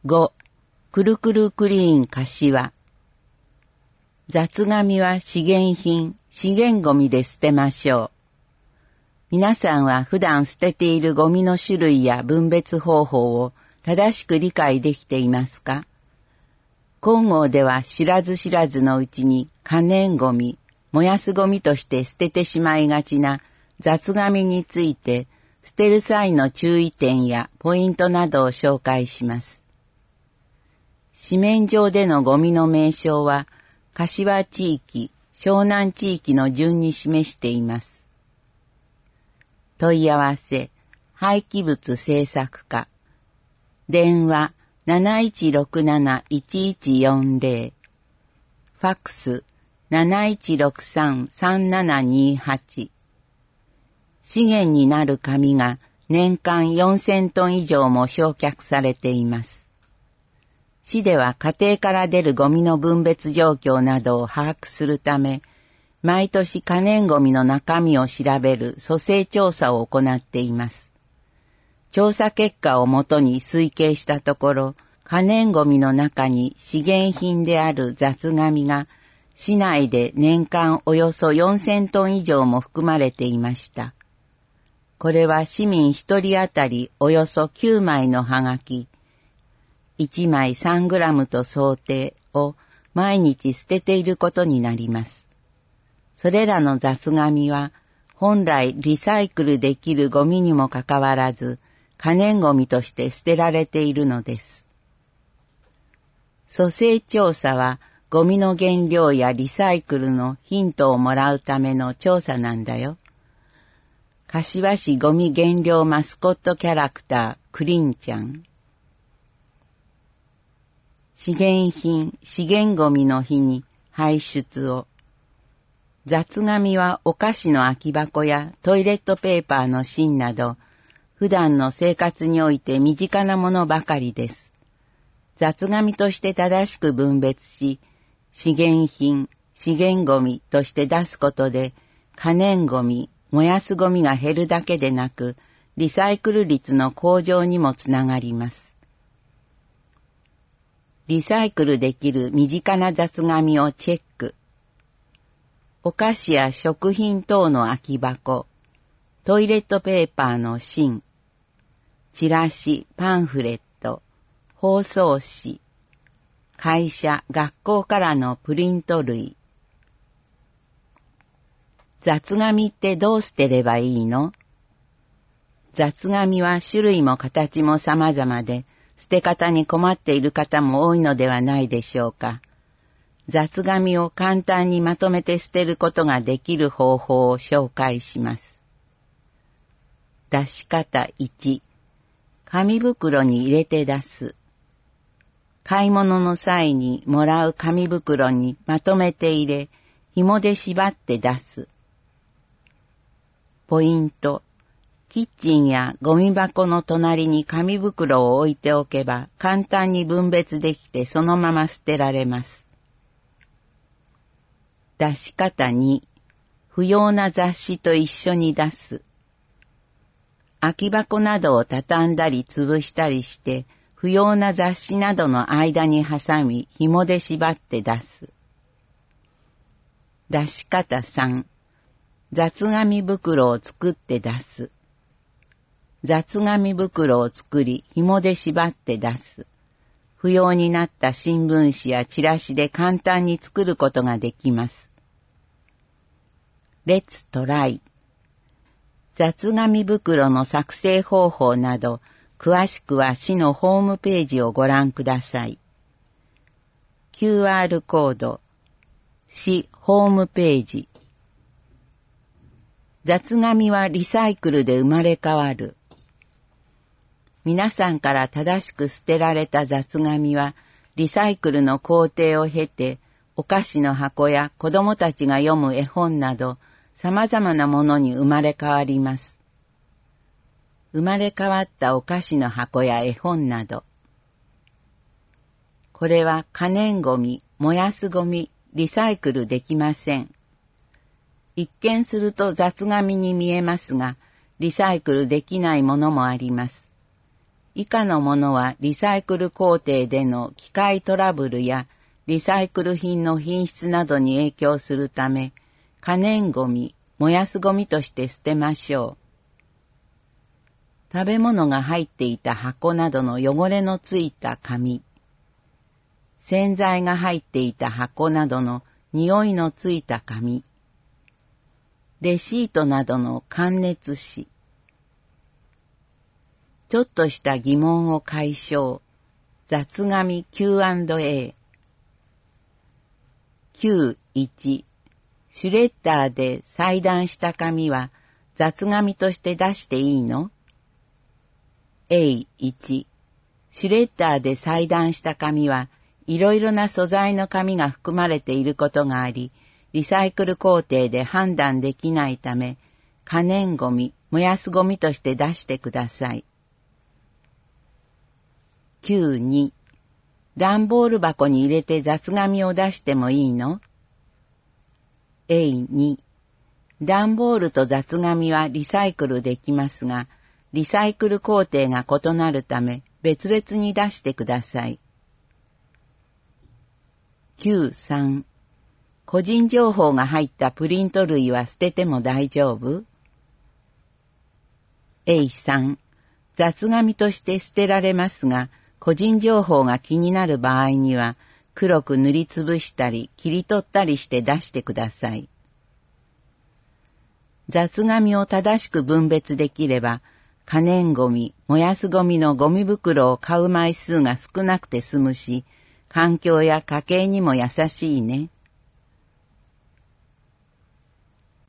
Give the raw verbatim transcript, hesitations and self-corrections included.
ご、くるくるクリーン柏。雑紙は資源品、資源ゴミで捨てましょう。皆さんは普段捨てているゴミの種類や分別方法を正しく理解できていますか？金剛では知らず知らずのうちに可燃ゴミ、燃やすゴミとして捨ててしまいがちな雑紙について捨てる際の注意点やポイントなどを紹介します。紙面上でのゴミの名称は柏地域、湘南地域の順に示しています。問い合わせ、廃棄物製作課。電話 なないちろくなないちいちよんぜろ。ファックス なないちろくさんさんななにはち。資源になる紙が年間よんせんトン以上も焼却されています。市では家庭から出るゴミの分別状況などを把握するため、毎年可燃ゴミの中身を調べる組成調査を行っています。調査結果をもとに推計したところ、可燃ゴミの中に資源品である雑紙が市内で年間およそよんせんトン以上も含まれていました。これは市民一人当たりおよそきゅうまいのはがき、いちまいさんグラムと想定を毎日捨てていることになります。それらの雑紙は本来リサイクルできるゴミにもかかわらず可燃ゴミとして捨てられているのです。組成調査はゴミの原料やリサイクルのヒントをもらうための調査なんだよ。柏市ゴミ原料マスコットキャラクタークリンちゃん。資源品、資源ゴミの日に排出を。雑紙はお菓子の空き箱やトイレットペーパーの芯など、普段の生活において身近なものばかりです。雑紙として正しく分別し、資源品、資源ゴミとして出すことで、可燃ゴミ、燃やすゴミが減るだけでなく、リサイクル率の向上にもつながります。リサイクルできる身近な雑紙をチェック。お菓子や食品等の空き箱、トイレットペーパーの芯、チラシ、パンフレット、包装紙、会社、学校からのプリント類。雑紙ってどう捨てればいいの？雑紙は種類も形も様々で、捨て方に困っている方も多いのではないでしょうか。雑紙を簡単にまとめて捨てることができる方法を紹介します。出し方いち、紙袋に入れて出す。買い物の際にもらう紙袋にまとめて入れ、紐で縛って出す。ポイント。キッチンやゴミ箱の隣に紙袋を置いておけば簡単に分別できてそのまま捨てられます。出し方に、不要な雑誌と一緒に出す。空き箱などを畳んだり潰したりして不要な雑誌などの間に挟み紐で縛って出す。出し方さん、雑紙袋を作って出す。雑紙袋を作り、紐で縛って出す。不要になった新聞紙やチラシで簡単に作ることができます。レッツトライ。雑紙袋の作成方法など、詳しくは市のホームページをご覧ください。キューアール コード、市ホームページ。雑紙はリサイクルで生まれ変わる。皆さんから正しく捨てられた雑紙は、リサイクルの工程を経て、お菓子の箱や子供たちが読む絵本など、様々なものに生まれ変わります。生まれ変わったお菓子の箱や絵本など。これは可燃ゴミ、燃やすゴミ、リサイクルできません。一見すると雑紙に見えますが、リサイクルできないものもあります。 以下のものはリサイクル工程での機械トラブルやリサイクル品の品質などに影響するため、可燃ごみ、燃やすごみとして捨てましょう。食べ物が入っていた箱などの汚れのついた紙、洗剤が入っていた箱などの匂いのついた紙、レシートなどの感熱紙、ちょっとした疑問を解消、雑紙 キューアンドエー。きゅういち シュレッダーで裁断した紙は雑紙として出していいの？ エーいち シュレッダーで裁断した紙はいろいろな素材の紙が含まれていることがあり、リサイクル工程で判断できないため、可燃ごみ、燃やすごみとして出してください。きゅうに 段ボール箱に入れて雑紙を出してもいいの？ エーに 段ボールと雑紙はリサイクルできますが、リサイクル工程が異なるため別々に出してください。きゅうさん 個人情報が入ったプリント類は捨てても大丈夫？ エーさん 雑紙として捨てられますが、個人情報が気になる場合には黒く塗りつぶしたり切り取ったりして出してください。雑紙を正しく分別できれば、可燃ごみ、燃やすごみのゴミ袋を買う枚数が少なくて済むし、環境や家計にも優しいね。